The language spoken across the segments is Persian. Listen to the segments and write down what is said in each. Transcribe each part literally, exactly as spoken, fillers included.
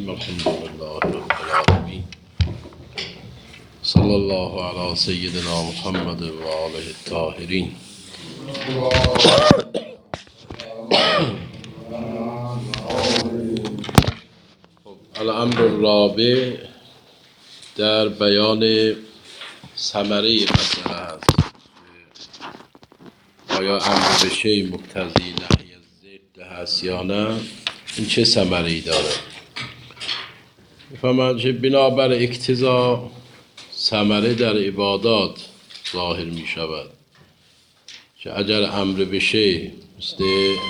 الرحیم الحمد لله رب العالمین صلی الله علی سیدنا محمد و آله الطاهرین. الامر الرابع در بیان ثمره مسئله هست. آیا امر به شیء مقتضی نهی از ضد هست یا نه؟ این چه ثمره‌ای داره؟ می‌فهمند که بنابر اقتضا ثمره در عبادات ظاهر می شود که اگر امر به شیء مثل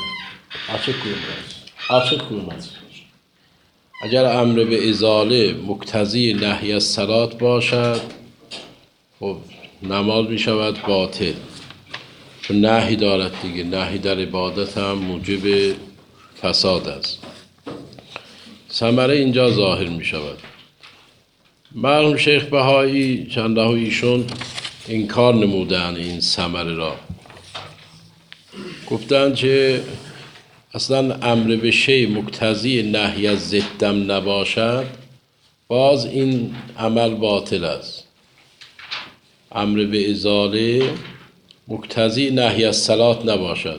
اگر امر به ازاله مقتضی نهی از صلات باشد، خب نماز می شود باطل، چون نهی دارد دیگه. نهی در عبادت هم موجب فساد است. ثمره اینجا ظاهر می شود. مرحوم شیخ بهایی چند ها ایشون انکار نمودن این ثمره را. گفتن که اصلا امر به شیء مقتضی نهی از ضدم نباشد، باز این عمل باطل است. امر به ازاله مقتضی نهی از صلات نباشد،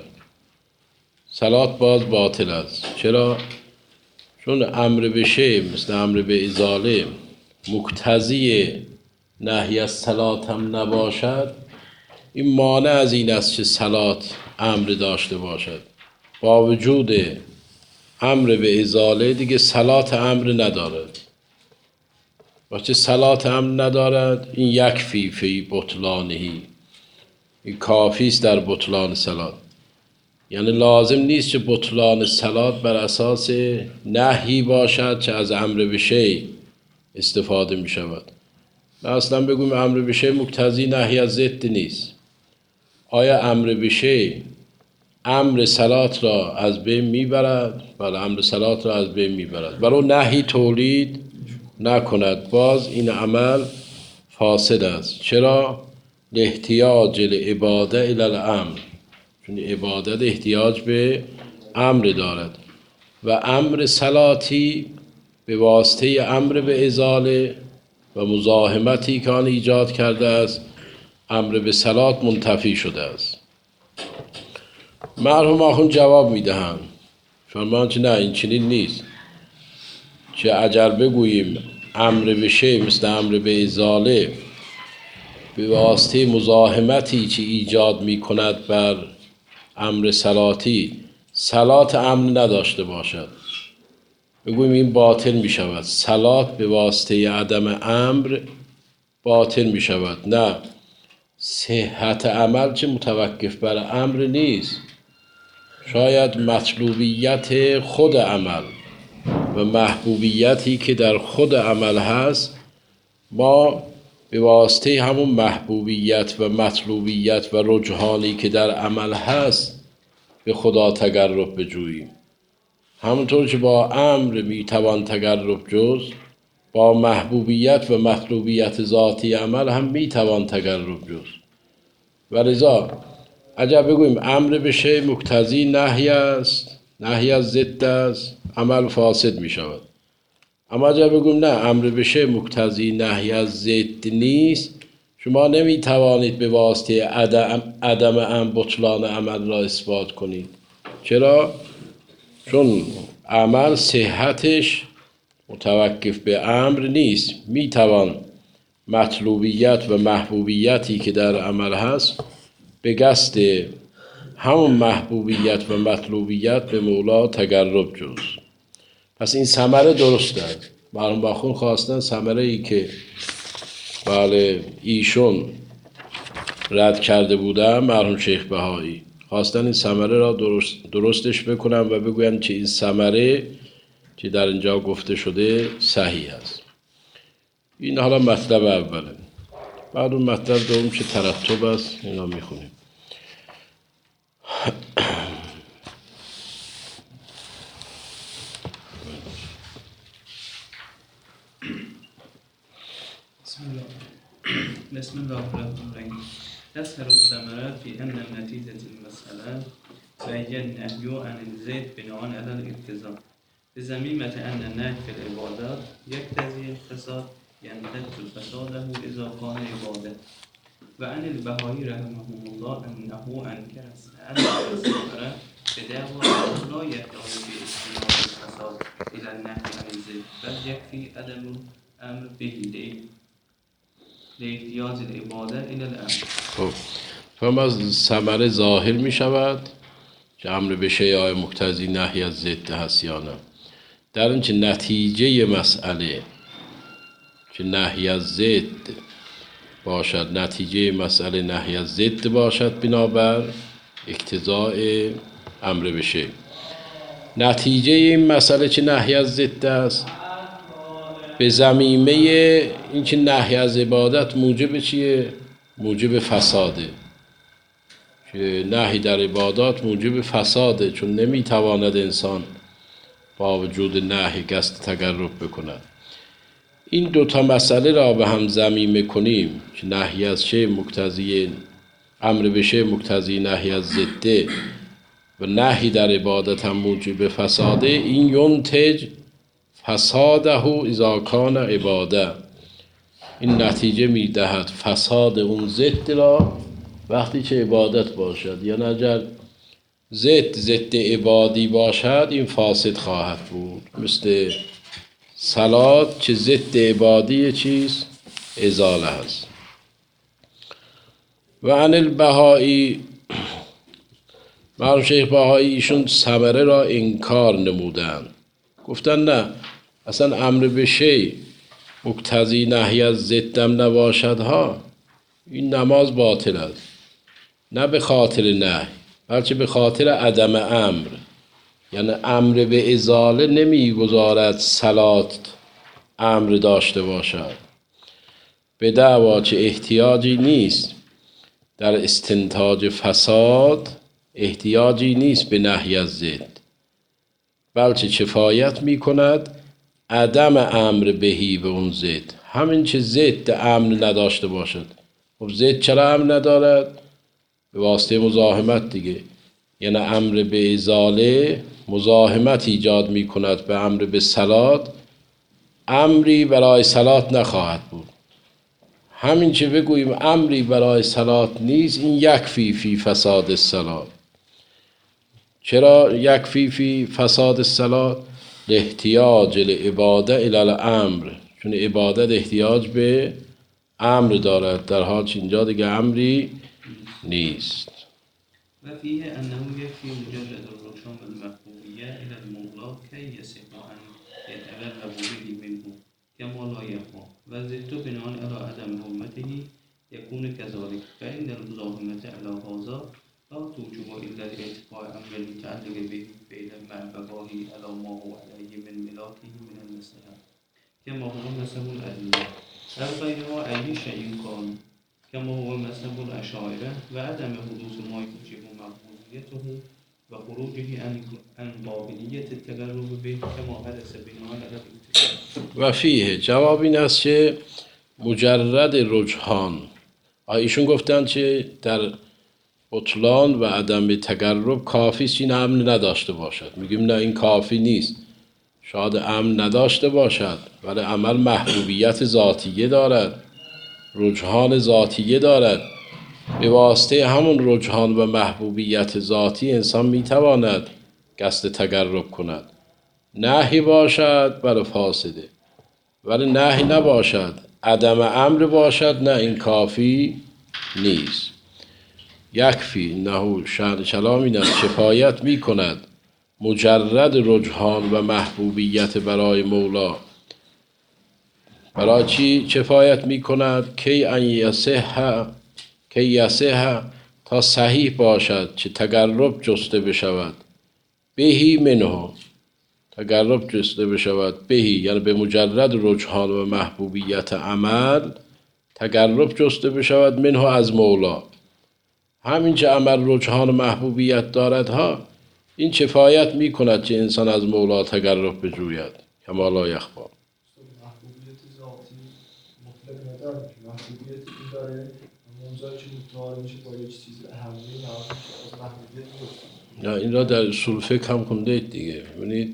صلات باز باطل است. چرا؟ چون امر به شیء مثل امر به ازاله مقتضی نهی از صلات هم نباشد، این مانع از این است که صلات امر داشته باشد. با وجود امر به ازاله دیگه صلات امر ندارد. وقتی صلات امر ندارد، این یکفی فی بطلانهی، این کافی است در بطلان صلات. یعنی لازم نیست که بطلان صلات بر اساس نهی باشد که از امر به شیء استفاده می شود. اصلا بگویم امر به شیء مقتضی نهی از ضد نیست. آیا امر به شیء امر صلات را از بین میبرد؟ بله، امر صلات را از بین میبرد، برای نهی تولید نکند، باز این عمل فاسد است. چرا؟ احتیاج العباده الی الامر، چون عبادت احتیاج به امر دارد و امر صلاتی به واسطه امر به ازاله و مزاحمتی که آن ایجاد کرده است، امر به صلات منتفی شده است. مرحوم آخوند جواب میدهند، فرمان که نه، این چنین نیست که اگر بگوییم امر به شیء مثل امر به ازاله به واسطه مزاحمتی که ایجاد می کند بر امر صلاتی صلات امر نداشته باشد، بگوییم این باطل می شود. صلات به واسطه عدم امر باطل می شود. نه، صحت عمل چه متوقف بر امر نیست. شاید مطلوبیت خود عمل و محبوبیتی که در خود عمل هست، ما به واسطه همون محبوبیت و مطلوبیت و رجحانی که در عمل هست به خدا تقرب بجوییم. همونطور که با امر میتوان تقرب جست، با محبوبیت و مطلوبیت ذاتی عمل هم میتوان تقرب جست. و لذا اگر بگوییم امر به شیء مقتضی نهی است، نهی از ضد است، عمل فاسد می شود. اما اگر بگوییم نه، امر به شیء مقتضی نهی از ضد نیست، شما نمی توانید به واسطه عدم عدم ام بطلان عمل را اثبات کنید. چرا؟ چون عمل صحتش متوقف به امر نیست. می توان مطلوبیت و محبوبیتی که در عمل هست به قصد همون محبوبیت و مطلوبیت به مولا تقرب جز. پس این ثمره درست است. مرحوم باخون خواستن ثمره ای که بله ایشون رد کرده بودن، مرحوم شیخ بهایی خواستن این ثمره را درست درستش بکنن و بگوین که این ثمره که در اینجا گفته شده صحیح است. این حالا مطلب اوله. بعد اون مطلب دوم که ترتب است، اینا میخونیم. بسم الله الرحمن الرحیم. تظهر الثمره في ان نتیجه المسأله بین نهی عن الزید بناء علی الاقتضاء. بزميمة أن النهي في العبادات يقتضي الفساد ينتج فساده إذا كان عبادة. وعن البهائي رحمه الله أنه أنكر أن الثمرة بدعوى أنه لا يحتاج في استناد الفساد إلى النهي عن الزنا، بل يكفي عدم الأمر به لاحتیاج العباده إلى الأمر. خب فهم از ثمره ظاهر می شود که امر به شیء مقتضی نهی از ضد هست یا نه. در اینکه نتیجه مسئله که نهی از ضد باشد، نتیجه مسئله نهی از ضد باشد بنابر اقتضاء امر به شیء. نتیجه این مسئله که نهی از ضد است به ضمیمه این که نهی از عبادت موجب چیه؟ موجب فساده. که نهی در عبادات موجب فساده، چون نمیتواند انسان با وجود نهی قصد تقرب بکند. این دوتا مسئله را به هم ضمیمه کنیم که نهی از شیء مقتضی امر به شیء مقتضی نهی از ضده و نهی در عبادت هم موجب فساده. این ینتج فساده اذا کان عباده، این نتیجه میدهد فساد اون ضد را وقتی که عبادت باشد. یعنی اگر ضد ضد عبادی باشد این فاسد خواهد بود، مثل صلات که ضد عبادی چیز ازاله است. و عن البهائی، مرحوم شیخ بهائی ایشون ثمره را انکار نمودند، گفتن نه اصلا امر به شیء مقتضی نهی از ضدم نباشد ها، این نماز باطل است، نه به خاطر نهی بلکه به خاطر عدم امر. یعنی امر به ازاله نمیگذارد صلات امر داشته باشد، به دعوا که احتیاجی نیست در استنتاج فساد، احتیاجی نیست به نهی از ضد، بلکه کفایت میکند عدم امر بهی به اون ضد. همین که ضد امر نداشته باشد. خب ضد چرا امر ندارد؟ به واسطه مزاحمت دیگه. یعنی امر به ازاله مزاحمت ایجاد می کند به امر به صلات، امری برای صلات نخواهد بود. همین که بگوییم امری برای صلات نیست، این یکفی فی فساد الصلات. چرا یکفی فی فساد الصلات؟ احتیاج العباده الی الامر، چون عبادت احتیاج به امر دارد، در حال که اینجا دیگه امری نیست. و فیه انه یکفی مجرد الرجوع المحبوبیه الی المولا کی یصح ان یتقرب به منه کما لا یخفی و ضد بناء علی عدم حرمته یکون کذلک فان المزاحمة علی هذا لا توجب الا لارتفاع امر المتعلق به فعل مع بقائه علی ما هو علیه من ملاکه من المصلحة كما هو مذهب الأئمة أو غيرها أي شيء كان كما هو مذهب الأشاعرة وعدم حدوث ما يوجب مقبوليته وخروجه عن قابلیت التقرب به كما حدث بناء على الاتفاق. و فیه جواب این است که مجرد رجحان، ایشون گفتن که در بطلان و عدم تقرب کافی است این امن نداشته باشد. میگیم نه، این کافی نیست. شاید امن نداشته باشد ولی عمل محبوبیت ذاتیه دارد، رجحان ذاتیه دارد. به واسطه همون رجحان و محبوبیت ذاتی انسان میتواند قصد تقرب کند. نهی باشد برای فاسده، ولی نهی نباشد، عدم امر باشد، نه این کافی نیست. یکفی نه شأن کلام این است کفایت می کند مجرد رجحان و محبوبیت برای مولا. برای چی کفایت می کند؟ کی ان یصح، کی یصح تا صحیح باشد که تقرب جسته بشود، بهی منه، تقرب جسته بشود بهی یعنی به مجرد رجحان و محبوبیت عمل تقرب جسته بشود منه از مولا. همین که عمل رجحان و محبوبیت دارد ها، این کفایت می کند که انسان از مولا تقرب بجوید کما لا یخفی. محبوبیت ذاتی مطلق نداره که محبوبیت این داره، اونجا که متعارف میشه با یک چیز اهمیه نهایی که از محبوبیت نه، این را در اصول فقه هم خونده اید دیگه. ببینید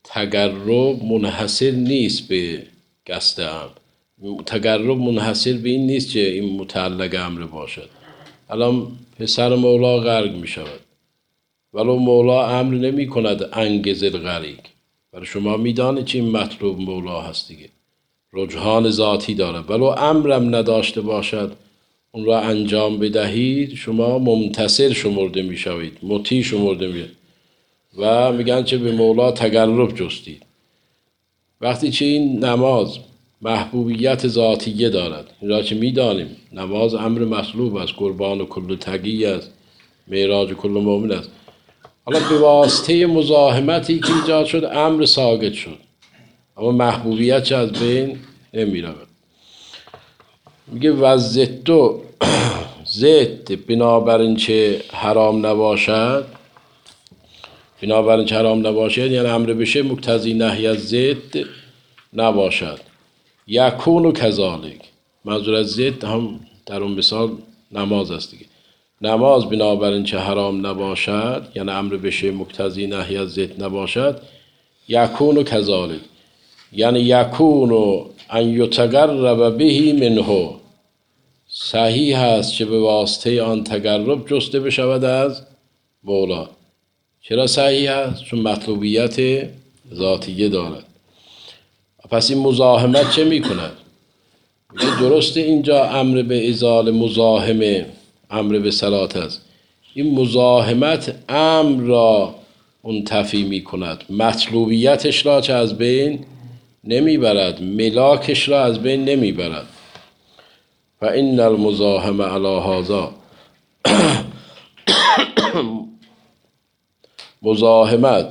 تقرب منحصر نیست به قصد امر، تقرب منحصر به این نیست که این متعلق امر باشد. الان پسر مولا غرق می شود ولو مولا امر نمی کند انگز الغریق، برای شما می دانید چه این مطلوب مولا هست دیگه، رجحان ذاتی دارد، ولو امرم نداشته باشد اون را انجام بدهید شما ممتثل شمرده می شوید، مطیع شمرده می شوید و میگن چه به مولا تقرب جستید. وقتی چه این نماز محبوبیت ذاتیه دارد، این را چه میدانیم نماز امر مطلوب است، قربان و کل تقی است، معراج کل مؤمن است. حالا به واسطه مزاحمتی که ایجاد شد امر ساقط شد، اما محبوبیت چه از بین نمی رود. میگه و زدو زد بنابراین چه حرام نباشد، بنابراین چه حرام نباشد یعنی امر بشه مقتضی نهی از زد نباشد. یکون و کذالک، منظور از زد هم در اون مثال نماز است دیگه. نماز بنابراین چه حرام نباشد یعنی امر بشه مقتضی نهی از زد نباشد. یکون و کذالک یعنی یکون و ان یتقرب به منه، صحیح است که به واسطه آن تقرب جسته بشود از مولا. چرا صحیح است؟ چون مطلوبیت ذاتیه دارد. پس این مزاحمت چه می کند؟ درسته اینجا امر به ازاله مزاحمه امر به صلات است، این مزاحمت امر را منتفی می کند، مطلوبیتش را چه از بین نمی برد، ملاکش را از بین نمی برد. و این المزاحمه علی هذا، مزاحمت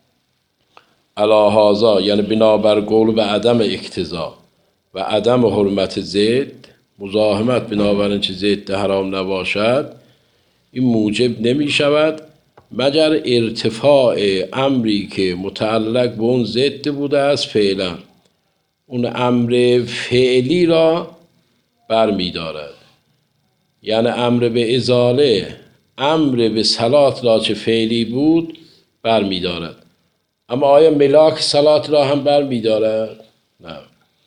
علی هذا یعنی بنابر قول به عدم اقتضا و عدم حرمت زد، مزاحمت بنابراین چه زد حرام نباشد این موجب نمی شود مگر ارتفاع امری که متعلق به اون زد بوده است فعلا، اون امر فعلی را بر می دارد. یعنی امر به ازاله امر به صلات را چه فعلی بود بر می دارد، اما آیا ملاک صلات را هم بر می دارد؟ نه.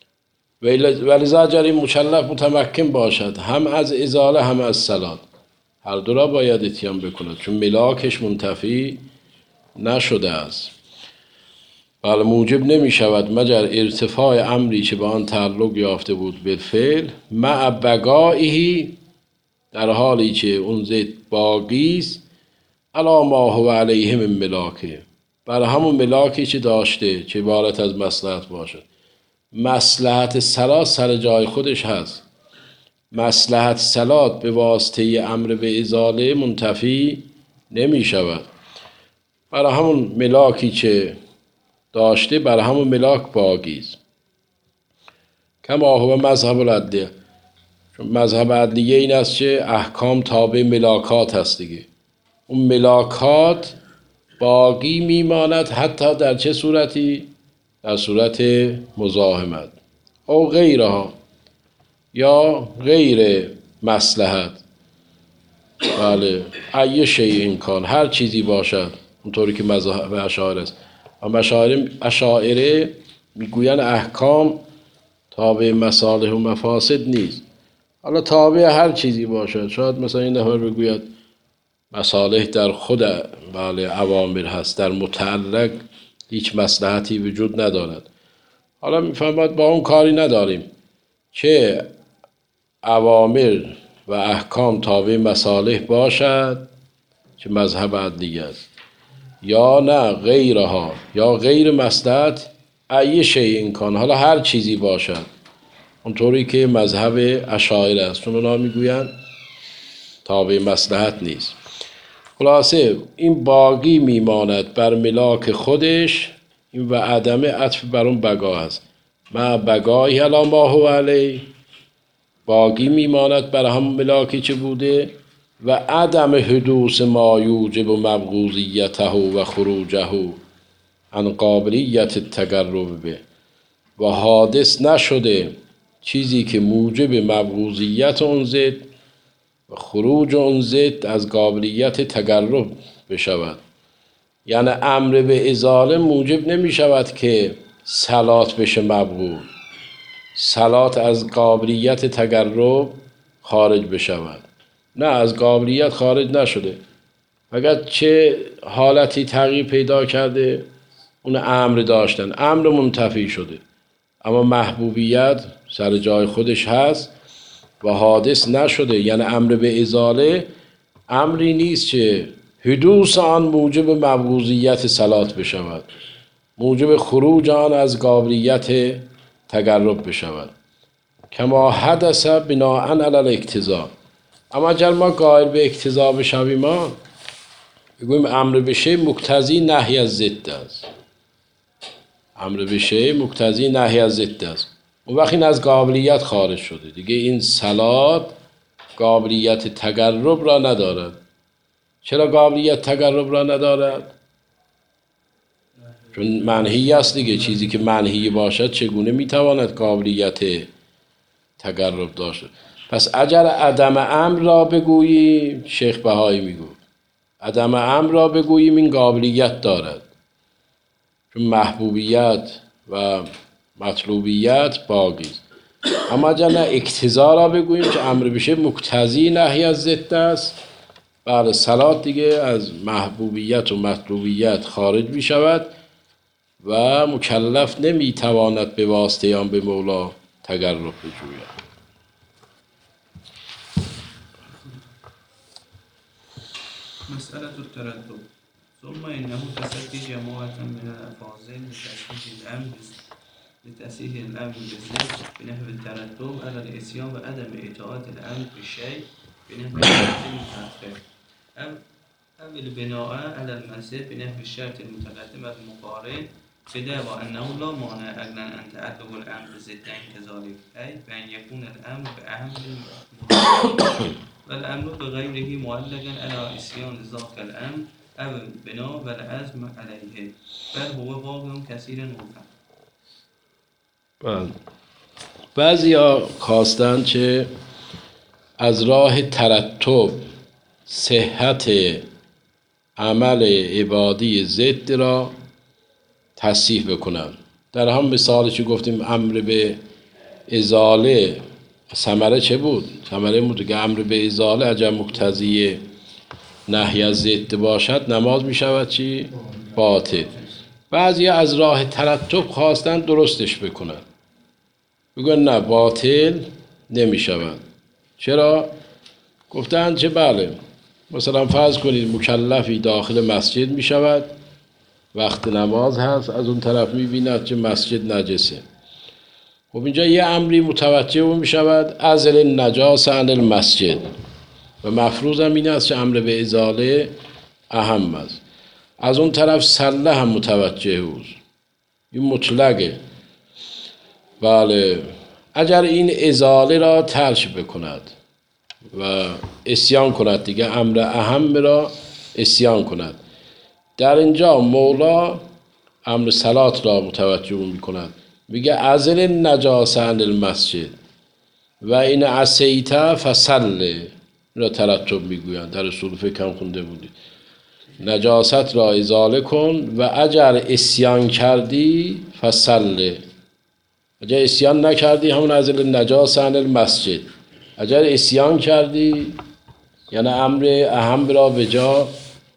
ولذا جری مکلف متمکن باشد هم از ازاله هم از صلات، هر دو را باید اتیان بکند چون ملاکش منتفی نشده است. بله موجب نمی شود مگر ارتفاع امری که به آن تعلق یافته بود به فعل مع بقائه، در حالی که اون زد باقی است، علا ما هو علیه من ملاکه، بر همون ملاکی که داشته که عبارت از مصلحت باشد. مصلحت صلات سر جای خودش هست، مصلحت صلات به واسطه امر به ازاله منتفی نمی شود، برای همون ملاکی که داشته بر همون ملاک باقی است. کما هو مذهب العدلیه، چون مذهب عدلیه این است که احکام تابع ملاکات هست دیگه، اون ملاکات باقی میماند حتی در چه صورتی؟ در صورت مزاحمت او غیرها یا غیر مصلحت. بله ای شیء امکان، هر چیزی باشد، اونطوری که مذهب اشاعره است. و مشاعره اشاعره میگوین احکام تابع مصالح و مفاسد نیست، حالا تابع هر چیزی باشد. شاید مثلا این نفر بگوید مصالح در خود بله اوامر هست، در متعلق هیچ مصلحتی وجود ندارد. حالا میفهمد با اون کاری نداریم که اوامر و احکام تابع مصالح باشد که مذهب عدلیه است، یا نه غیرها یا غیر مصلحت ای شیء امکان، حالا هر چیزی باشد، اونطوری که مذهب اشاعره است، چون اونا میگویند تابع مصلحت نیست. خلاصه این باقی میماند بر ملاک خودش، این و عدم عطف بر اون بقا است. ما بقایی علی ما هو علیه، باقی میماند بر هم ملاکی چه بوده، و عدم حدوث ما یوجب مبغوضیته و خروجه عن قابلیت التقرب به، و حادث نشده چیزی که موجب مبغوضیت اون زد و خروج اون زد از قابلیت تقرب بشود. یعنی امر به ازاله موجب نمی شود که صلات بشه مبغوض، صلات از قابلیت تقرب خارج بشود. نه، از قابلیت خارج نشده، فقط چه حالتی تغییر پیدا کرده، اون امر داشتن، امر منتفی شده، اما محبوبیت سر جای خودش هست و حادث نشده. یعنی امر به ازاله امری نیست که حدوث آن موجب مبغوضیت صلات بشود، موجب خروج آن از قابلیت تقرب بشود. کما حدث بناء علی الاقتضا. اما اگر ما قائل به اقتضا بشویم، ما بگوییم امر به شیء مقتضی نهی از ضد است. امر به شیء مقتضی نهی از ضد است. اون وقت این از قابلیت خارج شده دیگه. این صلات قابلیت تقرب را ندارد. چرا قابلیت تقرب را ندارد؟ چون منهی است دیگه. چیزی که منهی باشد چگونه میتواند قابلیت تقرب داشته؟ پس اگر عدم امر را بگوییم، شیخ بهایی میگو عدم امر را بگوییم این قابلیت دارد، چون محبوبیت و مطلوبیت باقی است. اما اگر نه اقتضا را بگوییم که امر بشه مقتضی نهی از ضد است، بله صلات دیگه از محبوبیت و مطلوبیت خارج می شود و مکلف نمی تواند به واسطه آن به مولا تقرب بجوید. مسألة التردد. ثم إنه تسدي جماعة من الأفاضل لتصحيح الأمر لتصحيح الأمر بالذات بنحو التردد على الإسيان وعدم إطاعة الأمر بالشيء بنحو الشرط المتأخر أو أو البناء على المسجد بنحو الشرط المتقدم المقارن بدعوى أنه لا مانع أجلا أن تعلق الأمر ضدين كذلك، أي بأن يكون الأمر بأهم المقارن والأمر بغيره معلقا على إسيان ذاك الأمر أو البناء والعزم عليه بل هو واقع كثيرا وقع. بله، بعضی ها خواستند که از راه ترتب صحت عمل عبادی ضد را تصحیح بکنند. در هم مثالی که گفتیم امر به ازاله ثمره چه بود؟ ثمره بود که امر به ازاله اگر مقتضی نهی از ضد باشد نماز می شود چی؟ باطل. بعضی از راه ترتب خواستن درستش بکنن، بگن نه باطل نمی شود. چرا؟ گفتن چه بله، مثلا فرض کنید مکلفی داخل مسجد می شود، وقت نماز هست، از اون طرف می بیند که مسجد نجسه. خب اینجا یه امری متوجه می شود، ازل النجاس عن المسجد، و مفروض هم این است که امر به ازاله اهم است. از اون طرف سله هم متوجه اوست، این مطلقه. بله، اگر این ازاله را ترک بکند و اسیان کند دیگه، امر اهم را اسیان کند، در اینجا مولا امر صلات را متوجه می کند، میگه ازل نجاسه عن المسجد و این عصیت فصله را ترتب میگویند. در اصول فقه هم خونده بودی نجاست را ازاله کن و اگر اسیان کردی فصله. اگر اسیان نکردی همون ازل نجاسه عن المسجد، اگر اسیان کردی یعنی امر اهم را به جا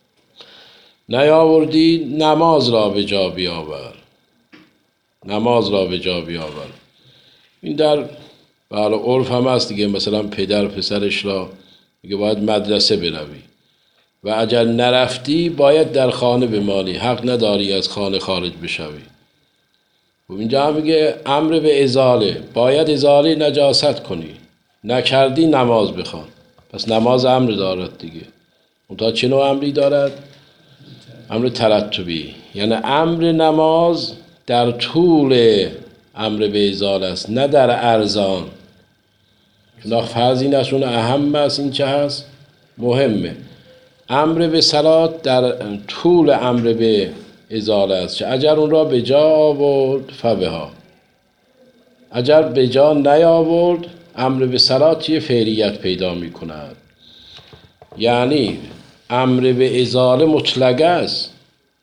نیاوردی، نماز را به جا بیاور، نماز را به جا بیاور. این در بله عرف هم هست دیگه. مثلا پدر پسرش را میگه باید مدرسه بروی و اگر نرفتی باید در خانه بمانی، حق نداری از خانه خارج بشوی. و اینجا هم میگه امر به ازاله، باید ازاله نجاست کنی، نکردی نماز بخوان. پس نماز امر دارد دیگه. اون تا چه نوع امری دارد؟ امر ترتبی، یعنی امر نماز در طول امر به ازاله است، نه در ارزان. چون فرض این است اون اهم است، این چه هست؟ مهمه. امر به صلات در طول امر به ازاله است که اگر اون را به جا آورد فبها، اگر به جا نیاورد امر به صلات یه فعلیت پیدا می کند. یعنی امر به ازاله مطلق است،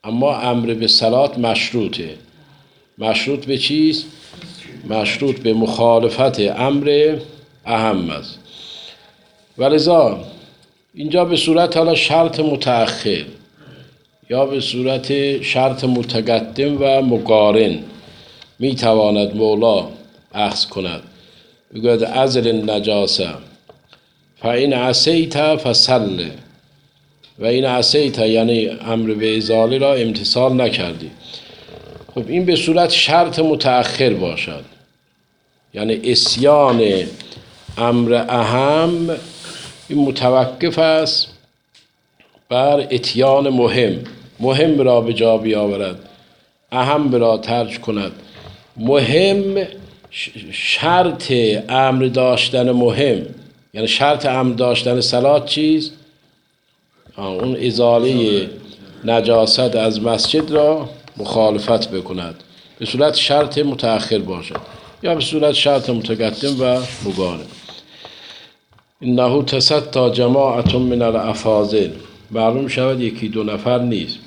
اما امر به صلات مشروطه. مشروط به چیست؟ مشروط به مخالفت امر اهم است. ولذا اینجا به صورت حالا شرط متأخر یا به صورت شرط متقدم و مقارن می تواند مولا اخذ کند. بگوید ازل النجاسه فاین عصیت فصل، و این عصیت یعنی امر به ازاله را امتثال نکردی. خب این به صورت شرط متأخر باشد، یعنی عصیان امر اهم این متوقف است بر اتیان مهم. مهم را به جا بیاورد، اهم را ترک کند. مهم شرط امر داشتن مهم، یعنی شرط امر داشتن صلات چیست؟ اون ازاله نجاست از مسجد را مخالفت بکند، به صورت شرط متأخر باشد یا به صورت شرط متقدم و مقارن. انه تصدی جماعت من الافاضل، معلوم شود یکی دو نفر نیست،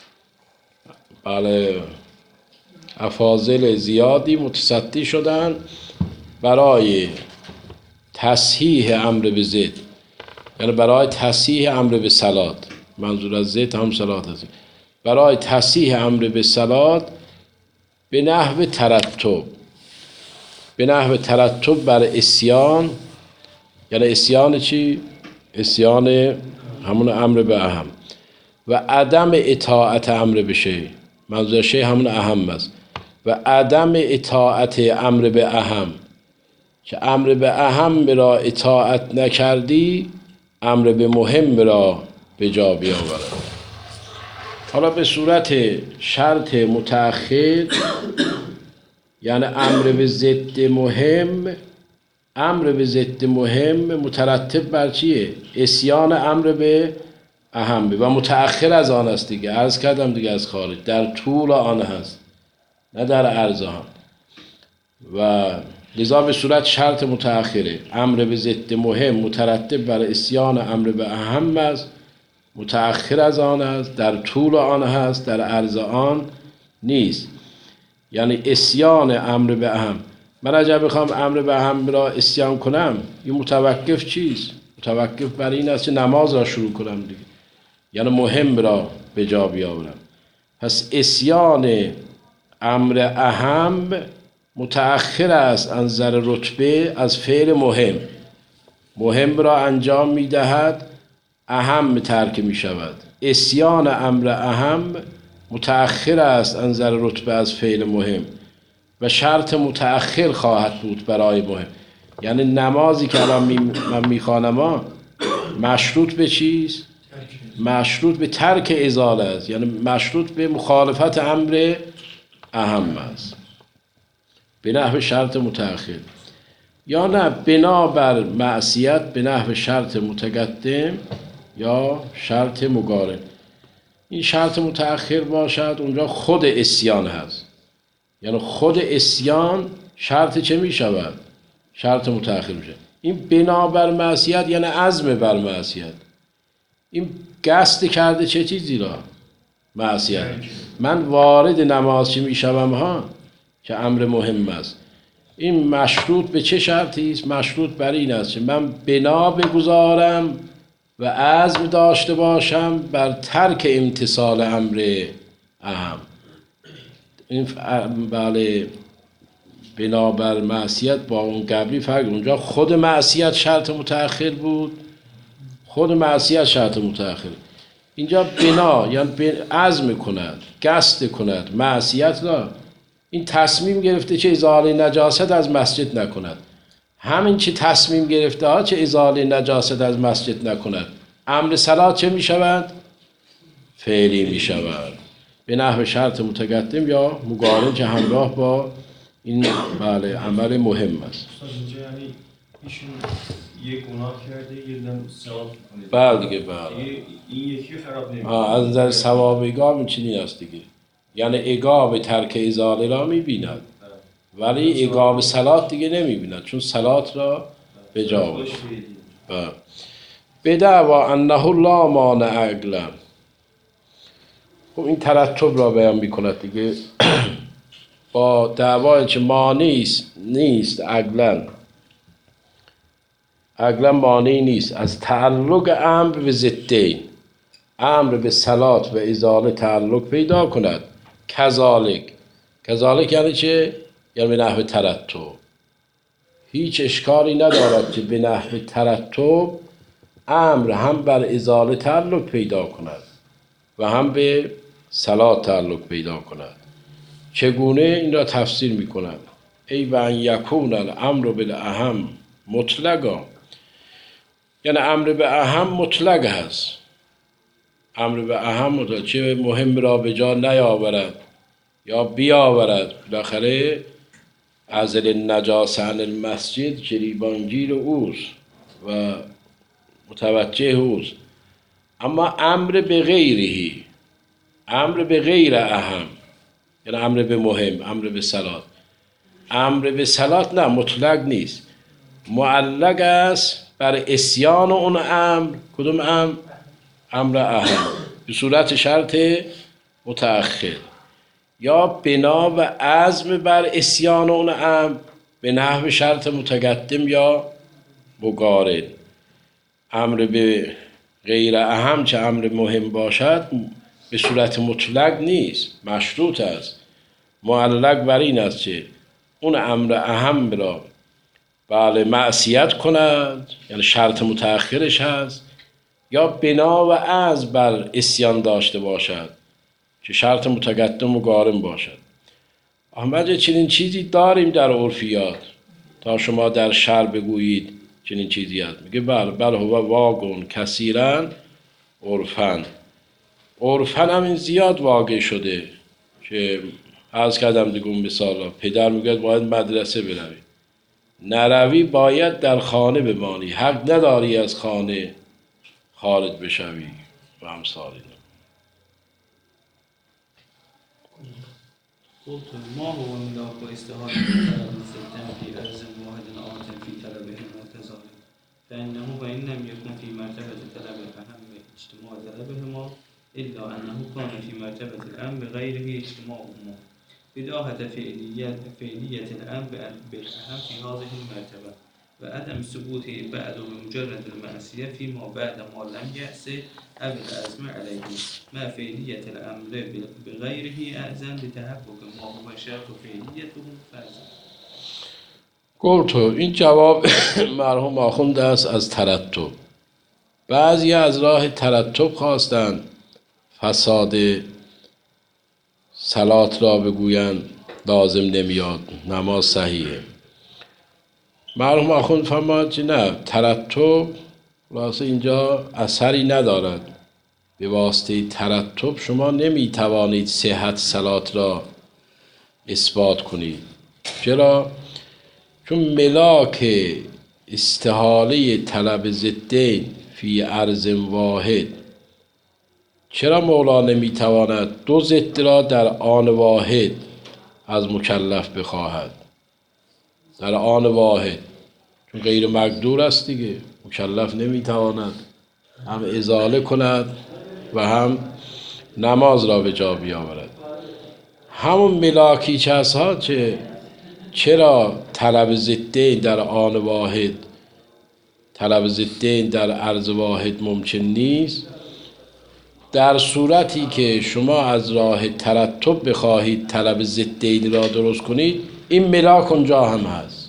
بله افاضل زیادی متصدی شدن برای تصحیح امر به ضد، یعنی برای تصحیح امر به صلات. منظور از ضد هم صلات است. برای تصحیح امر به صلات به نحو ترتب، به نحو ترتب بر عصیان. یعنی عصیان چی؟ عصیان همون امر به اهم و عدم اطاعت امر به شیء. منظور شیء همون اهم است و عدم اطاعت امر به اهم، که امر به اهم را اطاعت نکردی امر به مهم را به جا بیاورد. حالا به صورت شرط متأخر یعنی امر به ضد مهم. امر به ضد مهم مترتب بر چیه؟ عصیان امر به اهم و متأخر از آن است دیگه. عرض کردم دیگه از خارج، در طول آن هست نه در عرض آن. و لذا به صورت شرط متأخره. امر به ضد مهم مترتب بر عصیان امر به اهم است، متأخر از آن است، در طول آن هست، در عرض آن نیست. یعنی عصیان امر به اهم. من اگر بخوام امر به اهم را عصیان کنم، این متوقف چیست؟ متوقف بر این است که نماز را شروع کنم دیگه، یعنی مهم را به جا بیاورم. پس عصیان امر اهم متأخر است از نظر رتبه از فعل مهم. مهم را انجام می دهد، اهم ترک می شود. عصیان امر اهم متأخر است از نظر رتبه از فعل مهم و شرط متأخر خواهد بود برای مهم. یعنی نمازی که الان می من میخوانم مشروط به چیست؟ مشروط به ترک ازاله است، یعنی مشروط به مخالفت امر اهم است به نحو شرط متأخر، یا نه بنابر معصیت به نحو شرط متقدم یا شرط مقارن. این شرط متأخر باشد اونجا خود عصیان هست، یعنی خود عصیان شرط چه می شود؟ شرط متأخر میشه. این بنابر معصیت یعنی عزم بر معصیت. این قصد کرده چه چیزی را؟ معصیت. من وارد نماز چی می شوم ها؟ که امر مهم است. این مشروط به چه شرطی است؟ مشروط بر این است که من بنا بگذارم و عزم داشته باشم بر ترک امتثال امر اهم. این بله بنابر معصیت با اون قبلی فرق. اونجا خود معصیت شرط متأخر بود، خود معصیت شرط متأخر. اینجا بنا یعنی عزم کند، قصد کند معصیت را. این تصمیم گرفته چه ازاله نجاست از مسجد نکند. همین چه تصمیم گرفته ها چه ازاله نجاست از مسجد نکند. امر صلات چه می شود؟ فعلی می شود به نحو شرط متقدم یا مقارن که همراه با این بله عمل مهم است. اینجا یعنی ایشون یک گناه کرده یه دم ثواب کنه. بله دیگه بله. این یکی خراب نمیشه. از نظر ثواب اگام چنین است دیگه. یعنی اگام ترک ازاله را می‌بیند ولی اگام صلات دیگه نمی‌بیند، چون صلات را به جا آورد. بله. بدعوا انه لا مانع عقلا. خب این ترتب را بیان میکند دیگه. با دعوا چه مانعی نیست عقلاً عقلاً مانعی نیست از تعلق امر به ضدین، امر به صلات و ازاله تعلق پیدا کند. کذالک، کذالک یعنی چه؟ یعنی به نحو ترتب. هیچ اشکالی ندارد که به نحو ترتب امر هم بر ازاله تعلق پیدا کند و هم به صلات تعلق پیدا کند. چگونه؟ این را تفسیر می کند. ای و ان یکون الامر بالاهم مطلقا، یعنی امر به اهم مطلق هست. امر به اهم مطلق، چه مهم را به جا نیاورد یا بیاورد. بالاخره ازل نجاسه عن المسجد گریبانگیر اوست و متوجه اوست. اما امر به غیرهی، امر به غیر اهم، یعنی امر به مهم، امر به صلات. امر به صلات نه، مطلق نیست، معلق است بر اسیان اون امر. کدوم امر؟ امر اهم، به صورت شرط متأخر، یا بنا و عزم بر اسیان اون امر به نحو شرط متقدم یا مقارن. امر به غیر اهم چه امر مهم باشد به صورت مطلق نیست، مشروط است، معلق بر این است که اون امر اهم را بله معصیت کند، یعنی شرط متأخرش هست، یا بنا و عزم بر اسیان داشته باشد که شرط متقدم و قارن باشد. احمد چنین چیزی داریم در عرفیات تا شما در شرع بگویید چنین چیزی هست؟ میگه بله بله هو واقع کثیرا عرفن. عرفن هم این زیاد واقع شده که عرض کردم دیگه. مثلا پدر میگه باید مدرسه بروی، نروی باید در خانه بمانی، حق نداری از خانه خارج بشوی و امثال اینا. قلت ما هو ملاك واستهانة طلب الفتن في أرز واحد آت في طلبه وكذلك فإنه وإن لم يكن في مرتبة طلب الأهم اجتماع طلبهما إلا أنه كان في مرتبة الأمر بغيره اجتماعهما بداهة فعلية فعلية الأمر بالأهم في هذه المرتبة وعدم ثبوت بعد بمجرد المعصية فيما بعد ما لم يأسه أو العزم عليه ما فعلية الأمر بغيره أعزم لتحقق ما هو شرط فعليته فرزا. گلتو این جواب مرحوم آخوند است از ترتب. بعضی از راه ترتب خواستند فساد صلات را بگویند لازم نمیاد، نماز صحیحه. مرحوم آخوند فرمود که نه، ترتب واسه اینجا اثری ندارد. به واسطه ترتب شما نمیتوانید صحت صلات را اثبات کنید. چرا؟ چون ملاک استحاله طلب ضدین فی ارض واحد، چرا مولا نمیتواند دو ضد را در آن واحد از مکلف بخواهد؟ در آن واحد، چون غیر مقدور است دیگه، مکلف نمیتواند هم ازاله کند و هم نماز را به جا بیاورد. همون ملاکی چه ها چه چرا طلب ضدین در آن واحد، طلب ضدین در عرض واحد ممکن نیست؟ در صورتی که شما از راه ترتب بخواهید طلب ضدین را درست کنید، این ملاک اونجا هم هست.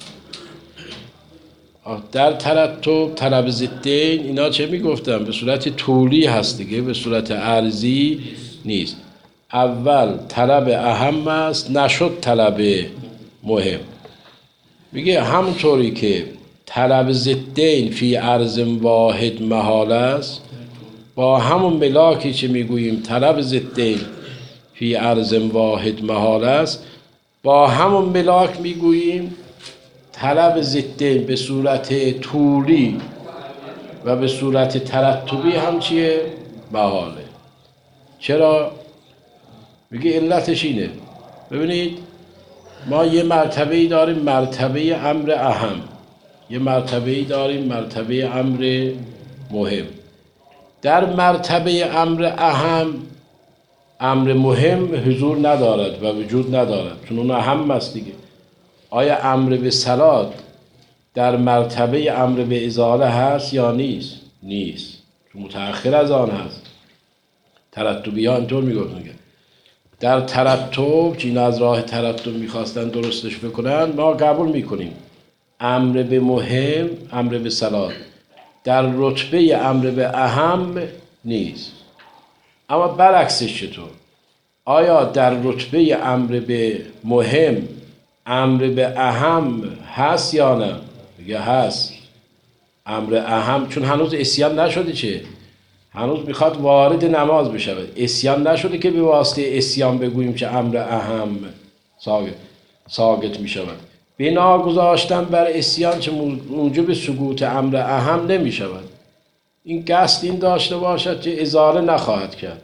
در ترتب طلب ضدین اینا چه میگفتن؟ به صورت طولی هست دیگه، به صورت عرضی نیست. اول طلب اهم است، نشد طلب مهم. میگه همونطوری که طلب ضدین فی عرض واحد محال است، با همون ملاکی که میگوییم طلب ضدین فی عرض واحد محال است، با همون ملاک میگوییم طلب ضدین به صورت طولی و به صورت ترتبی هم چیه؟ محاله. چرا؟ میگه علتش اینه. ببینید ما یه مرتبه‌ای داریم، مرتبه امر اهم، یه مرتبه‌ای داریم، مرتبه امر مهم. در مرتبه امر اهم امر مهم حضور ندارد و وجود ندارد، چون اون اهم است دیگه. آیا امر به صلات در مرتبه امر به ازاله هست یا نیست؟ نیست، چون متأخر از آن هست. ترتبی ها اینطور میگفتن که در ترتب، چین از راه ترتب میخواستن درستش بکنن، ما قبول میکنیم امر به مهم، امر به صلات در رتبه امر به اهم نیست. اما برعکسش چطور؟ آیا در رتبه امر به مهم امر به اهم هست یا نه؟ میگه هست. امر اهم، چون هنوز عصیان نشده، چه؟ هنوز میخواد وارد نماز بشود، عصیان نشده که به واسطه عصیان بگوییم که امر اهم ساقط ساقط میشود. بنا گذاشتن بر عصیان چه موجب سقوط امر اهم نمیشود. این قصد این داشته باشد که ازاله نخواهد کرد.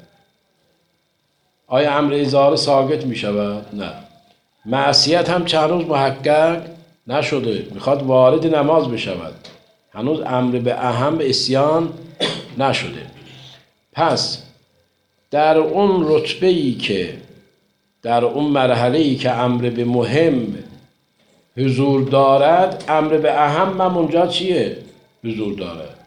آیا امر ازاله ساقط میشود؟ نه. معصیت هم چه هنوز محقق نشده، میخواد وارد نماز بشود، هنوز امر به اهم عصیان نشده. پس در اون رتبه‌ای که در اون مرحله‌ای که امر به مهم حضور دارد، امر به اهم هم اونجا چیه؟ حضور دارد.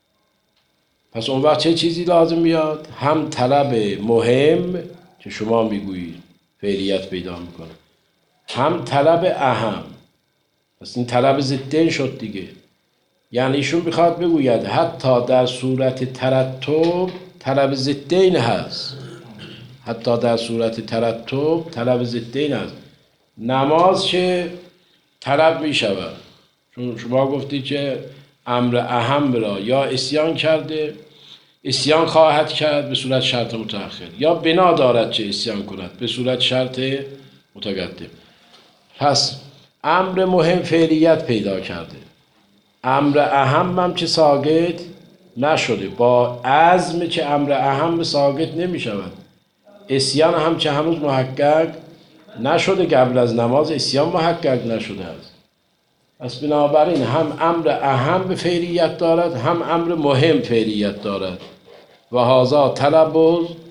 پس اون وقت چه چیزی لازم میاد؟ هم طلب مهم که شما میگویید فعلیت پیدا میکنه، هم طلب اهم. پس این طلب ضدین شد دیگه. یعنی ایشون بخواد بگوید حتی در صورت ترتب طلب ضدین هست، حتی در صورت ترتب طلب ضدین هست. نماز چه طلب می شود؟ چون شما گفتید که امر اهم را یا عصیان کرده، عصیان خواهد کرد به صورت شرط متأخر، یا بنا دارد چه عصیان کند به صورت شرط متقدم. پس امر مهم فعلیت پیدا کرده، امر اهم هم که ساقط نشده. با عزم که امر اهم ساقط نمی شود. عصیان هم که هنوز محقق نشده، قبل از نماز عصیان محقق نشده است. پس بنابراین هم امر اهم به فعلیت دارد، هم امر مهم فعلیت دارد. و هذا طلب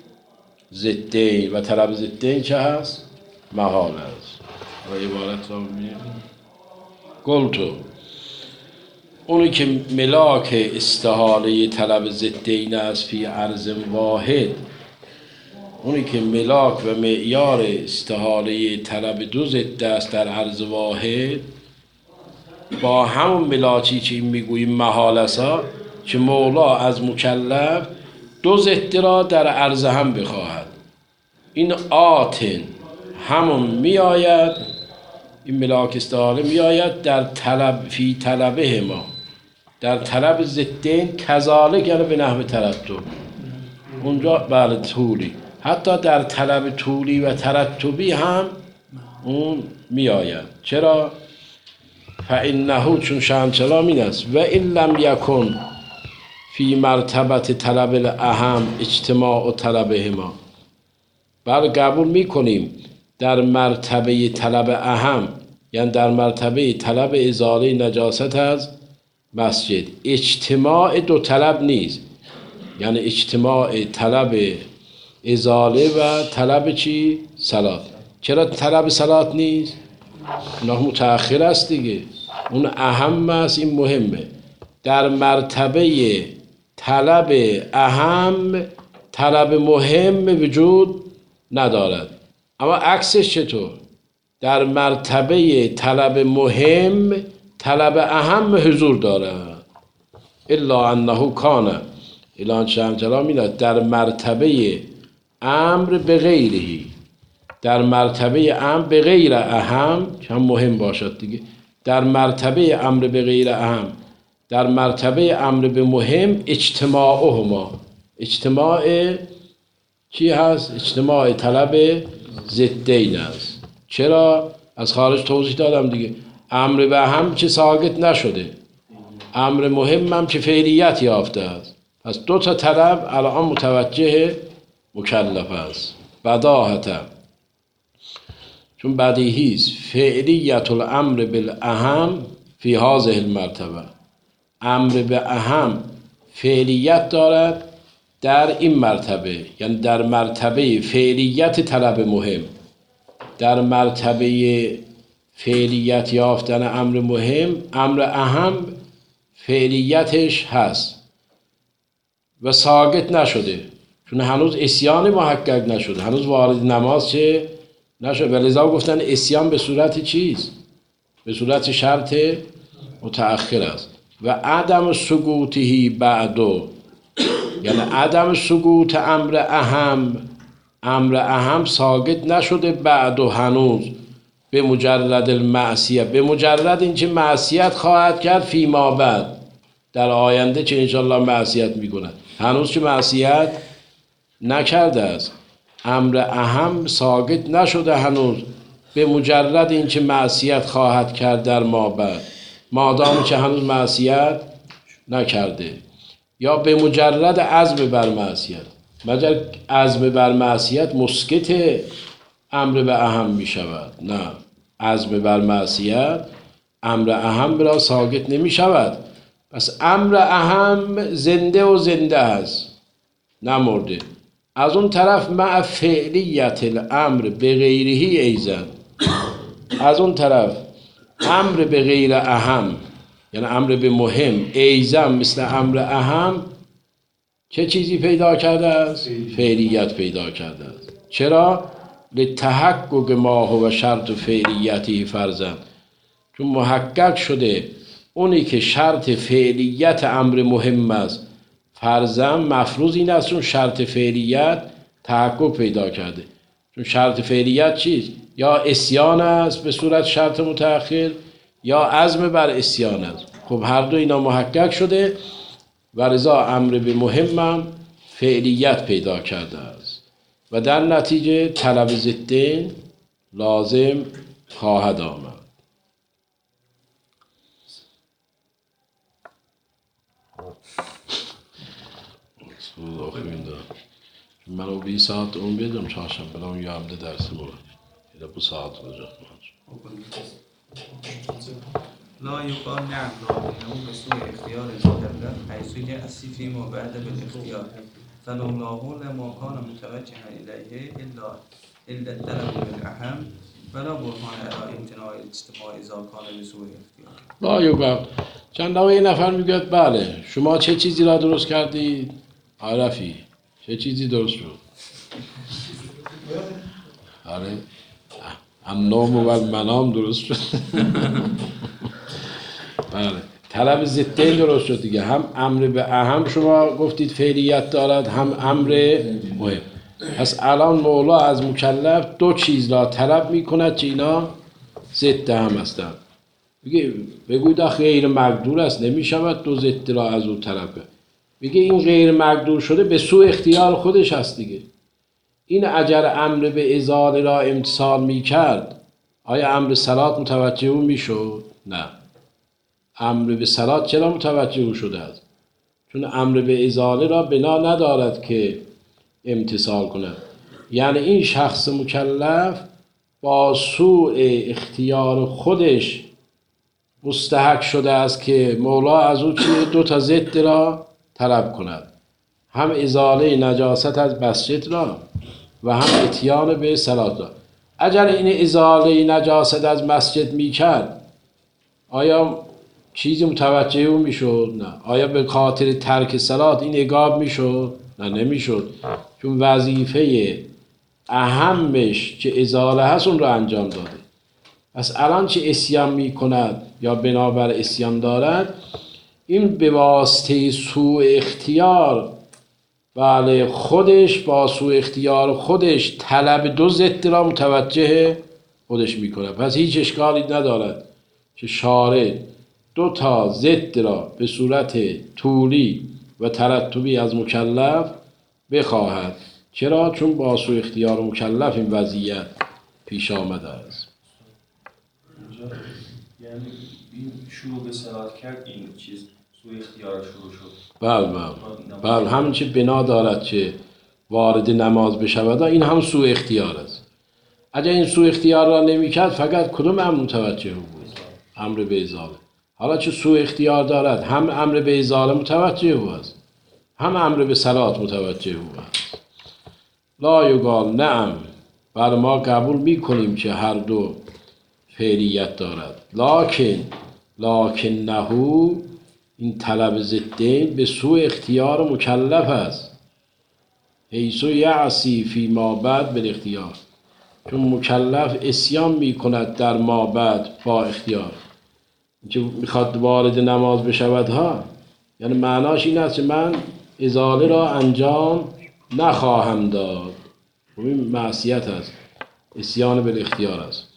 ضدین، و طلب ضدین چه هست؟ محال است. و عبارت را می‌بینید. گلتو اونی که ملاک استحاله طلب ضدین است فی عرض واحد، اونی که ملاک و معیار استحاله طلب دو ضد است در عرض واحد، با همون ملاکی که این میگوییم محالسا، که مولا از مکلف دو ضد را در عرض هم بخواهد. این آتن همون میآید، این ملاک استحاله میآید در طلب فی طلبه ما، در طلب ضدین کذالک، یعنی به نحو ترتب اونجا بله طولی، حتی در طلب طولی و ترتبی هم اون می آید. چرا؟ فإنه، چون شأن کلام این است، و این لم یکن فی مرتبت طلب الاهم اجتماع و طلبه ما. بله قبول می کنیم در مرتبه طلب اهم، یعنی در مرتبه طلب ازاله نجاست از مسجد، اجتماع دو طلب نیست. یعنی اجتماع طلب ازاله و طلب چی؟ صلات. چرا طلب صلات نیست؟ اونها متأخر است دیگه، اون اهم است، این مهمه. در مرتبه طلب اهم طلب مهم وجود ندارد. اما عکسش چطور؟ در مرتبه طلب مهم طلب اهم حضور دارد. الا انه کان اعلان شمجلا میداد در مرتبه امر به غیرهی، در مرتبه امر به غیر اهم که هم مهم باشد دیگه، در مرتبه امر به غیر اهم، در مرتبه امر به مهم اجتماعهما، اجتماع چی هست؟ اجتماع طلب ضدین است. چرا؟ از خارج توضیح دادم دیگه، امر به اهم که ساقط نشده، امر مهم هم که فعلیت یافته است. پس دو تا طلب الان متوجه مکلف است. بداهتا، چون بدیهی است، فعلیت الامر بالاهم فی هذه المرتبه، امر به اهم فعلیت دارد در این مرتبه، یعنی در مرتبه فعلیت طلب مهم، در مرتبه فعلیت یافتن امر مهم، امر اهم فعلیتش هست و ساقط نشده، چون هنوز اسیان محقق نشده، هنوز وارد نماز چه نشده. و لذا گفتن اسیان به صورت چیست؟ به صورت شرط متأخر است. و عدم سقوطه بعدو، یعنی عدم سقوط امر اهم، امر اهم ساقط نشده بعدو هنوز، به مجرد المعصیه، به مجرد اینکه معصیت خواهد کرد فیما بعد، در آینده چه انشالله معصیت میکند، هنوز که معصیت نکرده است. امر اهم ساقط نشده هنوز، به مجرد اینکه معصیت خواهد کرد در ما بعد، مادام که هنوز معصیت نکرده، یا به مجرد عزم بر معصیت، مگر عزم بر معصیت مسقط امر به اهم می شود؟ نه، عزم بر معصیت امر اهم را ساقط نمی شود. پس امر اهم زنده و زنده است، نمرده. از اون طرف مع فعلیت الامر به غیرهی ایزن، از اون طرف امر به غیر اهم، یعنی امر به مهم ایزن مثل امر اهم، چه چیزی پیدا کرده است؟ فعلیت پیدا کرده است. چرا؟ لتحقق ما هو شرط فعلیتی فرضاً، چون محقق شده اونی که شرط فعلیت امر مهم است فرضاً، مفروض این است چون شرط فعلیت تحقق پیدا کرده. چون شرط فعلیت چیست؟ یا اسیان است به صورت شرط متأخر، یا عزم بر اسیان است. خب هر دو اینا محقق شده و رضا امر به مهمم فعلیت پیدا کرده است و در نتیجه طلب ضدین لازم خواهد آمد. من o bir saat on beşim çarşamba ben uyuyamda dersim olur. İşte bu saat olacak. لا يقال نعم لكنه بسوء اختيار المكلف حيث يأتي فيما بعد بالاختيار فلولاه لما كان متوجها إليه إلا إلا الطلب بالأهم فلا برهان على امتناع الاجتماع إذا كان بسوء اختيار. لا يقال. چند دفعه این نفر میگه بله شما چه چیزی را درست کردید؟ عرفی چه چیزی درست شد؟ آره هم نام و منام درست شد. بله طلب ضدین درست شد دیگه، هم امر به اهم شما گفتید فعلیت دارد، هم امر مهم. پس الان مولا از مکلف دو چیز را طلب میکند که اینا ضد هم هستند. میگه بگوید غیر مقدور است، نمیشود دو ضد را از او طلب کرد. میگه این غیر مقدور شده به سوء اختیار خودش هست دیگه. این اگر امر به ازاله را امتثال میکرد آیا امر صلات متوجه او میشد؟ نه. امر به صلات چرا متوجه او شده است؟ چون امر به ازاله را بنا ندارد که امتثال کند. یعنی این شخص مکلف با سوء اختیار خودش مستحق شده است که مولا از او چیه؟ دو تا ضد را طلب کند، هم ازاله نجاست از مسجد را و هم اتیان به صلات را. اگر این ازاله نجاست از مسجد میکرد آیا چیزی متوجه او میشد؟ نه. آیا به خاطر ترک صلات این عقاب میشد؟ نه نمیشد، چون وظیفه اهمش که ازاله هست اون را انجام داده. پس الان چه اسیان میکند یا بنابر اسیان دارد، این به واسطه سوء اختیار، بله خودش با سوء اختیار خودش طلب دو ضد را متوجه خودش میکنه. پس هیچ اشکالی ندارد که شارع دو تا ضد را به صورت طولی و ترتبی از مکلف بخواهد. چرا؟ چون با سوء اختیار مکلف این وضعیت پیش آمده است. یعنی این شروع به صلات کرد، این چیز سوء اختیار شروع شد. بله بله بله همین چه بنا دارد که وارد نماز بشود این هم سوء اختیار است. اگر این سوء اختیار را نمی کرد فقط کدوم امر متوجه بود؟ امر به ازاله. حالا چه سوء اختیار دارد هم امر به ازاله متوجه او است، هم امر به صلات متوجه او است. لا یقال نعم، بر ما قبول میکنیم که هر دو فعلیت دارد. لکن لکنه، این طلب ضدین به سوء اختیار مکلف است. حیث یعصی فی ما بعد بالاختیار، چون مکلف اسیان میکند در ما بعد با اختیار. که میخواد وارد نماز بشود ها، یعنی معناش این است که من ازاله را انجام نخواهم داد. این معصیت است، اسیان بالاختیار است.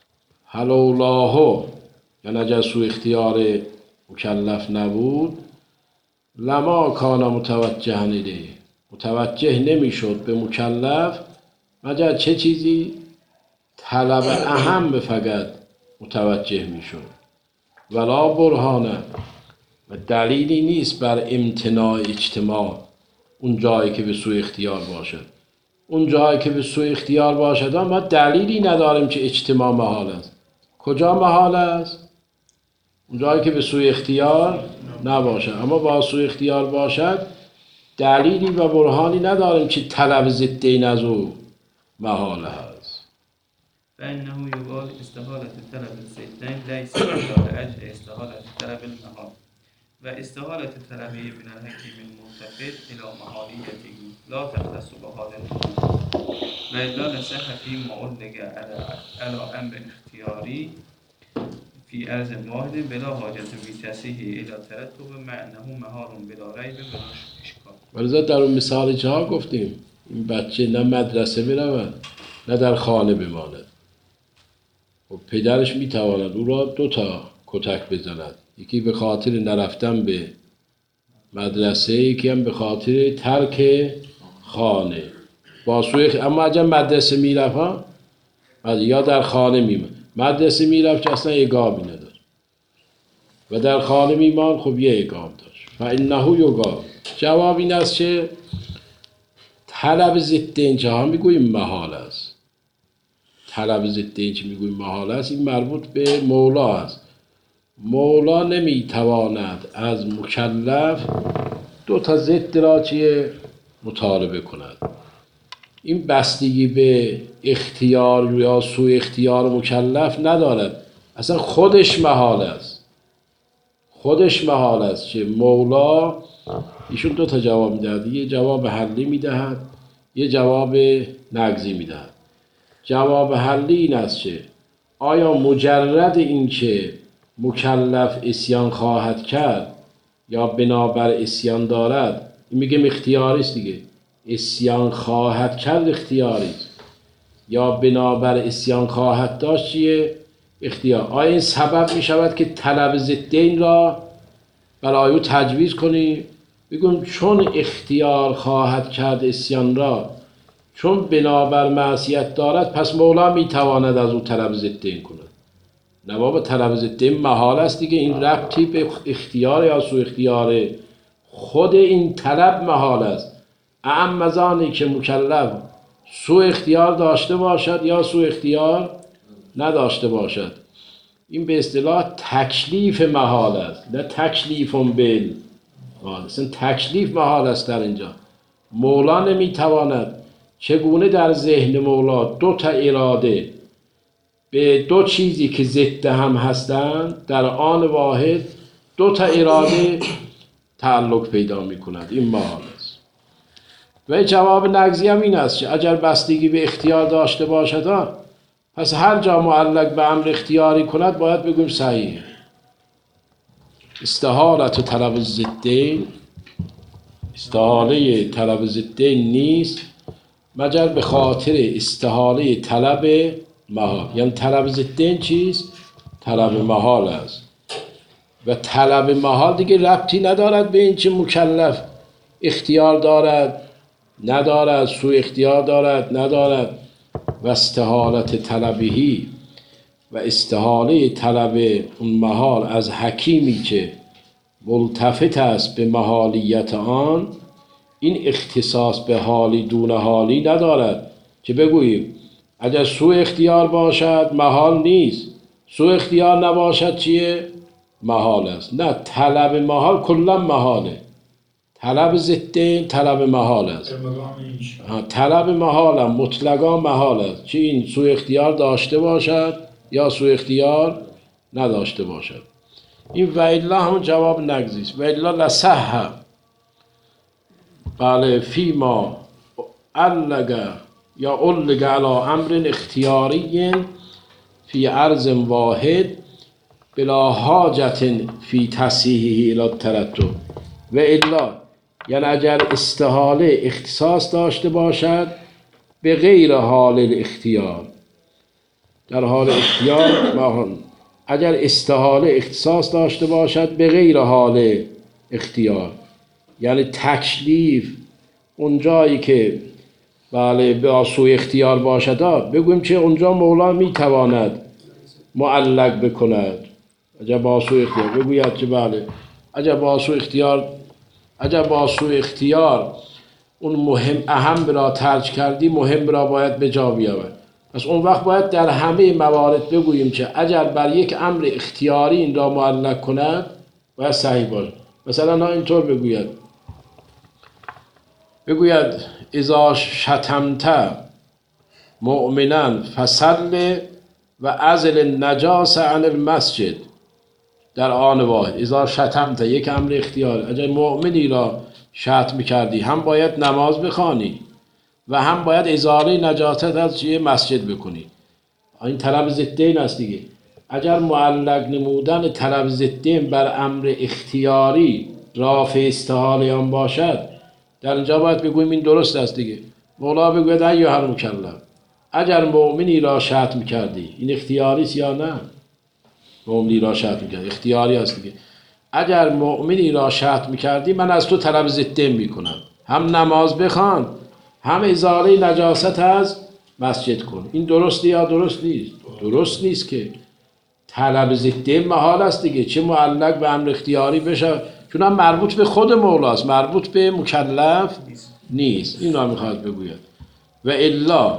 حلولاه، یعنی اگر سوء اختیار مکلف نبود، لما کان متوجه الیه، متوجه نمیشد به مکلف مگر چه چیزی؟ طلب اهم فقط متوجه میشد. ولا برهانه، و دلیلی نیست بر امتناع اجتماع اون جایی که به سوء اختیار باشد. اون جایی که به سوء اختیار باشد ما دلیلی نداریم که اجتماع محال است. کجا محال است؟ اون جایی که به سوء اختیار نباشد. اما با سوء اختیار باشد دلیلی و برهانی نداریم که طلب ضدین از او محال است. فإنه يقال استحالة طلب الزيتين ليس على أجل استحالة طلب المحال، واستحالة طلبه من الحكيم الملتفت إلى محاليته لا تختص بهذا المحال، وإلا لصح فيما علق على على أمر اختياري في عرض واحد بلا حاجة بتصحيحه إلى ترتب مع أنه محال بلا ريب ولا إشكال. ولذا در اون مثال چه گفتیم؟ این بچه نه مدرسه برود نه در خانه بماند. و پدرش میتواند او را دو تا کتک بزند، یکی به خاطر نرفتن به مدرسه، یکی هم به خاطر ترک خانه. با سوی اما اگر مدرسه میرفت ها، یا در خانه میماند. مدرسه میرفت که اصلا اقامتی نداشت و در خانه میماند، خب یه اقام داشت. فانه یقال، جواب این است که طلب ضد این چه ها میگوییم محال است. طلب ضد این چه میگوییم محال است، این مربوط به مولا است. مولا نمیتواند از مکلف دو تا ضد را چیه مطالبه کند. این بستگی به اختیار یا سوء اختیار مکلف ندارد، اصلا خودش محال است. خودش محال است که مولا ایشون دو تا جواب میدهد، یه جواب حلی میدهد، یه جواب نقضی میدهد. جواب حلی این است که آیا مجرد این که مکلف اسیان خواهد کرد یا بنابر اسیان دارد، این میگه اختیاری است دیگه، اسیان خواهد کرد اختیاری است، یا بنابر اسیان خواهد داشت چیه؟ اختیار. آیا این سبب میشود که طلب ضدین را برای او تجویز کنی؟ بگم چون اختیار خواهد کرد اسیان را، چون بنابر معصیت دارد، پس مولا میتواند از او طلب ضدین کند. نه بابا، طلب ضدین محال است دیگه، این ربطی به اختیار یا سوء اختیار خود این طلب محال است. اعم از آنی که مکلف سوء اختیار داشته باشد یا سوء اختیار نداشته باشد. این به اصطلاح تکلیف محال است، نه تکلیف بل اصلا تکلیف محال است. در اینجا مولا نمیتواند، چگونه در ذهن مولا دو تا اراده به دو چیزی که ضد هم هستند در آن واحد دو تا اراده تعلق پیدا می کند؟ این محال است. و جواب نقضی هم این است که اگر بستگی به اختیار داشته باشد، پس هر جا معلق به امر اختیاری کند باید بگویم صحیح. استحالت و طلب ضدین، استحاله طلب ضدین نیست مگر به خاطر استحاله طلب محال. یعنی طلب ضدین چیست؟ طلب محال است. و طلب محال دیگه ربطی ندارد به این چه مکلف اختیار دارد ندارد، سوء اختیار دارد ندارد. و استحالت طلبهی، و استحاله طلب اون محال از حکیمی که ملتفت است به محالیت آن، این اختصاص به حالی دون حالی ندارد که بگوییم اگر سوء اختیار باشد محال نیست، سوء اختیار نباشد چیه؟ محال است. نه، طلب محال کلا محاله. طلب ضدین طلب محال است. ارمگامیش ها، طلب محال هم مطلقا محال است، چه این سوء اختیار داشته باشد یا سوء اختیار نداشته باشد. این و الا همون جواب نگزیست. و الا لصح بله فیما علق یا علق علی امر اختیاری فی عرض واحد بلا حاجت فی تصحیحه الی الترتب. و الا یعنی اگر استحاله اختصاص داشته باشد به غیر حال الاختیار، در حال اختیار ما اگر استحاله اختصاص داشته باشد به غیر حال اختیار، یعنی تکلیف اون جایی که بله به سوء اختیار باشد، بگویم چه اونجا مولا میتواند معلق بکند. اگر با سوء اختیار بگوید چه بله اگر با سوء اختیار اگر با سوء اختیار اون مهم اهم را ترک کردی، مهم را باید به جا بیاورد. پس اون وقت باید در همه موارد بگوییم که اگر بر یک امر اختیاری این را معلق کند باید صحیح باشد. مثلا نه اینطور بگوید بگوید اذا شتمت مؤمنا فصل و ازل النجاس عن المسجد. در آن واحد اذا شتمت یک امر اختیاری، اگر مؤمنی را شتم کردی هم باید نماز بخوانی و هم باید ازاله نجاست از چیه مسجد بکنی. این طلب ضدین است دیگه. اگر معلق نمودن طلب ضدین بر امر اختیاری رافع استحاله آن باشد، در اینجا باید بگوییم این درست است دیگه. مولا بگوید ایها المکلف اگر مؤمنی را شتم کردی، این اختیاری است یا نه؟ مؤمنی را شتم کردی اختیاری است دیگه. اگر مؤمنی را شتم کردی من از تو طلب ضدین میکنم، هم نماز بخوان هم ازاله نجاست از مسجد کن. این درسته یا درست نیست؟ درست نیست که طلب ضدین محال است دیگه، چه معلق به امر اختیاری بشه، چون هم مربوط به خود مولاست، مربوط به مکلف نیست. این را میخواد بگوید. و الا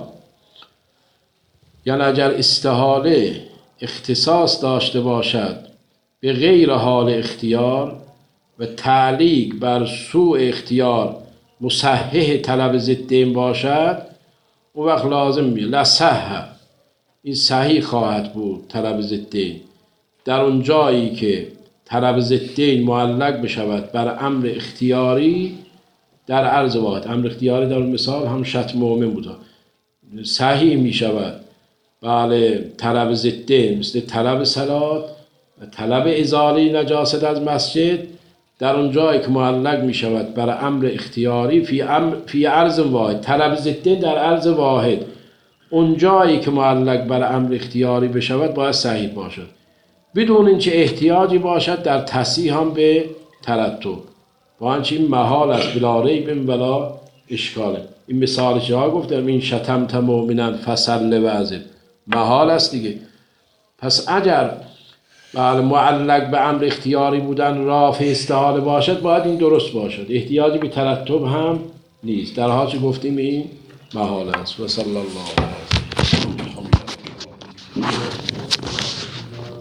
یعنی اگر استحاله اختصاص داشته باشد به غیر حال اختیار و تعلیق بر سوء اختیار مصحح طلب ضدین باشد، اون وقت لازم میه لصح، این صحیح خواهد بود طلب ضدین در اون جایی که طلب ضدین معلق بشود بر امر اختیاری در عرض واحد. امر اختیاری در اون مثال هم شتم مؤمن بود، صحیح میشود بله طلب ضدین مثل طلب صلات و طلب ازاله نجاست از مسجد در اون جایی که معلق می شود بر امر اختیاری فی, امر فی عرض واحد. طلب ضدین در عرض واحد، اون جایی که معلق بر امر اختیاری بشود باید صحیح باشد بدون اینکه احتیاجی باشد در تصحیح هم به ترتب. با اینکه این محال است بلا ریب ولا اشکاله. این مثال جا گفتم این شتمت مؤمنا فصل و ازل محال است دیگه. پس اگر بله معلق به امر اختیاری بودن رافع استحاله باشد باید این درست باشد، احتیاجی به ترتب هم نیست. در حالی که گفتیم این محال است. و صلی الله علیه و سلم.